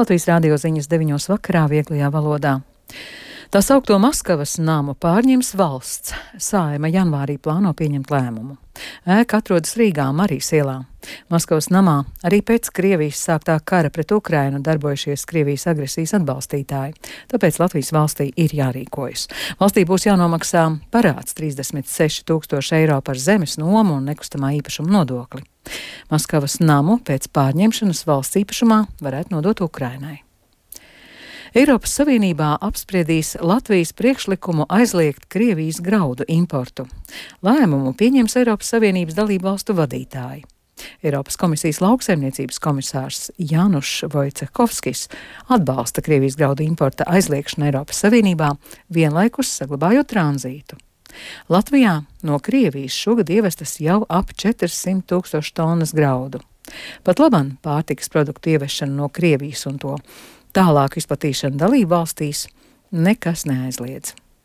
Latvijas radio ziņas 9 vakarā vieglajā valodā. Tā saukto Maskavas namu pārņems valsts. Saeima janvārī plāno pieņemt lēmumu. Ēka atrodas Rīgā, Marijas ielā. Maskavas namā arī pēc Krievijas sāktā kara pret Ukrainu darbojušies Krievijas agresijas atbalstītāji. Tāpēc Latvijas valstī ir jārīkojas. Valstī būs jānomaksā parāds 36 000 eiro par zemes nomu un nekustamā īpašuma nodokli. Maskavas namu pēc pārņemšanas valsts īpašumā varētu nodot Ukrainai. Eiropas Savienībā apspriedīs Latvijas priekšlikumu aizliegt Krievijas graudu importu. Lēmumu pieņems Eiropas Savienības dalību valstu vadītāji. Eiropas komisijas lauksaimniecības komisārs Jānušs Vojcehovskis atbalsta Krievijas graudu importa aizliegšanu Eiropas Savienībā, vienlaikus saglabājot tranzītu. Latvijā no Krievijas šogad ievestas jau ap 400 000 tonnas graudu. Pat labam pārtikas produktu ievešana no Krievijas un to tālāk izplatīšana dalību valstīs nekas neaizliedz.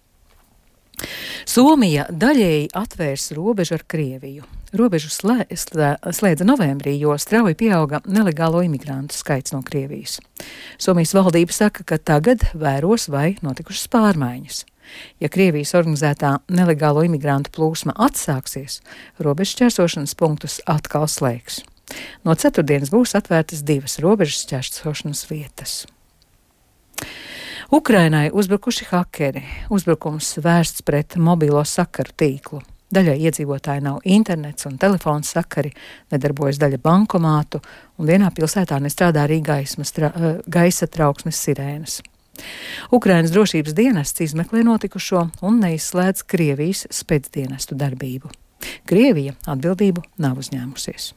Somija daļēji atvērs robežu ar Krieviju. Robežu slēdza novembrī, jo strauji pieauga nelegālo imigrantu skaits no Krievijas. Somijas valdība saka, ka tagad vēros, vai notikušas pārmaiņas. Ja Krievijas organizētā nelegālo imigrantu plūsma atsāksies, robežu šķērsošanas punktus atkal slēgs. No ceturtdienas būs atvērtas 2 robežu šķērsošanas vietas. Ukrainai uzbrukuši hakeri. Uzbrukums vērsts pret mobilo sakaru tīklu. Daļai iedzīvotāji nav internets un telefons sakari, nedarbojas daļa bankomātu, un vienā pilsētā nestrādā arī gaisa trauksmes sirēnas. Ukrainas drošības dienests izmeklē notikušo un neizslēdz Krievijas spēcdienestu darbību. Krievija atbildību nav uzņēmusies.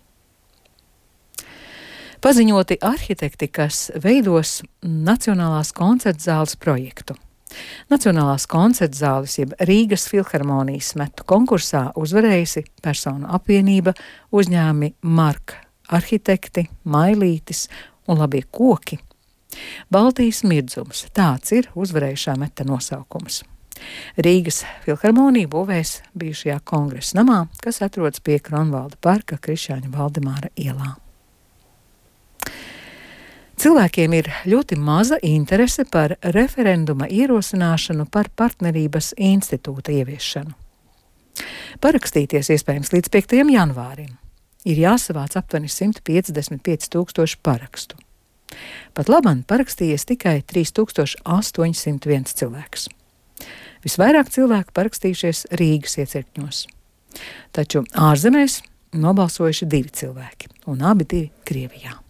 Paziņoti arhitekti, kas veidos Nacionālās koncertzāles projektu. Nacionālās koncertzāles jeb Rīgas filharmonijas metu konkursā uzvarējusi personu apvienība uzņēmumi Mark arhitekti, Mailītis un Labie koki. Baltijas mirdzums, tāds ir uzvarējušā meta nosaukums. Rīgas filharmonija būvēs bijušajā kongresa namā, kas atrodas pie Kronvalda parka Krišjāņa Valdemāra ielā. Cilvēkiem ir ļoti maza interese par referenduma ierosināšanu par partnerības institūta ieviešanu. Parakstīties iespējams līdz 5. janvārim. Ir jāsavāc aptuveni 155 000 parakstu. Pat labam parakstījies tikai 3801 cilvēks. Visvairāk cilvēku parakstījušies Rīgas iecirkņos. Taču ārzemēs nobalsojuši 2 cilvēki, un abi Krievijā.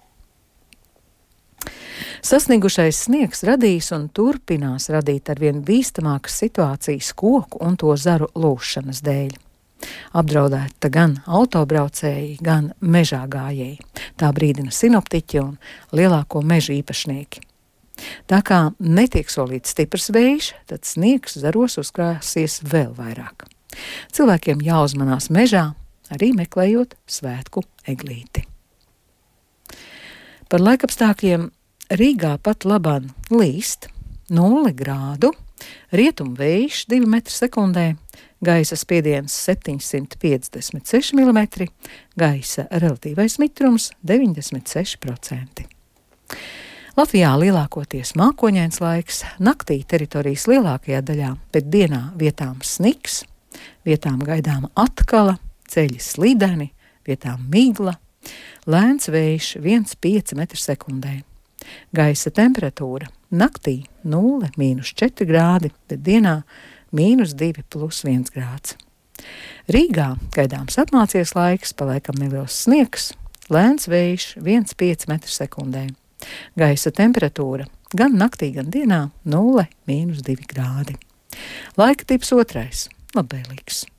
Sasniegušais sniegs radīs un turpinās radīt arvien bīstamākas situācijas koku un to zaru lūšanas dēļ. Apdraudēta gan autobraucēji, gan mežā gājēji. Tā brīdina sinoptiķi un lielāko mežu īpašnieki. Tā kā netiek solīts stiprs vējš, tad sniegs zaros uzkrāsies vēl vairāk. Cilvēkiem jāuzmanās mežā, arī meklējot svētku eglīti. Par laikapstākļiem Rīgā pat labāk līst 0 grādu, rietumu vējš 2 m/sekundē, gaisa spiediens 756 mm, gaisa relatīvais mitrums 96%. Latvijā lielākoties mākoņains laiks, naktī teritorijas lielākajā daļā, bet dienā vietām sniks, vietām gaidāma atkala, ceļi slideni, vietām migla, lēns vējš 1,5 m/sekundē. Gaisa temperatūra naktī 0 - 4 grādi, bet dienā -2 + 1 grāds. Rīgā gaidāms apmācies laiks, palaikam neliels sniegs, lēns vējš 1,5 m/sekundē. Gaisa temperatūra gan naktī, gan dienā 0 - 2 grādi. Laika tips 2. Labvēlīgs.